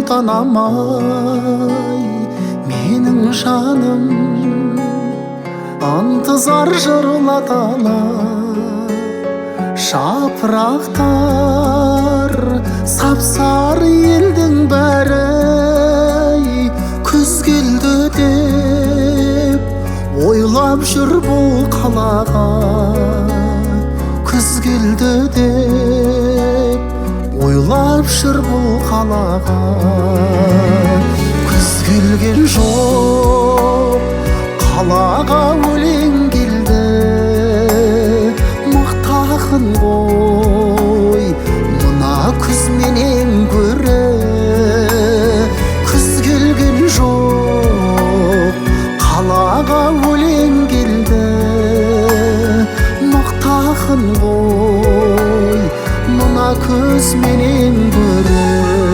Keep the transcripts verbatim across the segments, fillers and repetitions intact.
мұңданамай менің жаным, ынтызар жырлатала жапырақтар сап-сары елдің бәрі күз келді деп ойлап жүр бұл қалаға, күз келді деп ойлап жүр бұл қалаға. Күз келген жоқ, қалаға өлең келді, мақтағын ғой мына күз менен гөрі. Күз келген жоқ, қалаға өлең келді, мақтағын ғой мына күз менен гөрі.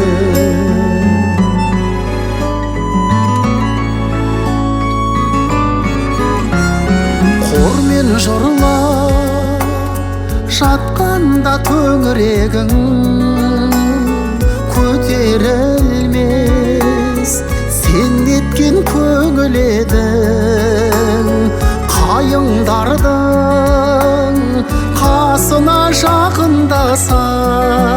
Қормен жырлап жатқанда төңірегің көтерілмес, сен неткен көңіл едің қайыңдардың қасына жақындасаң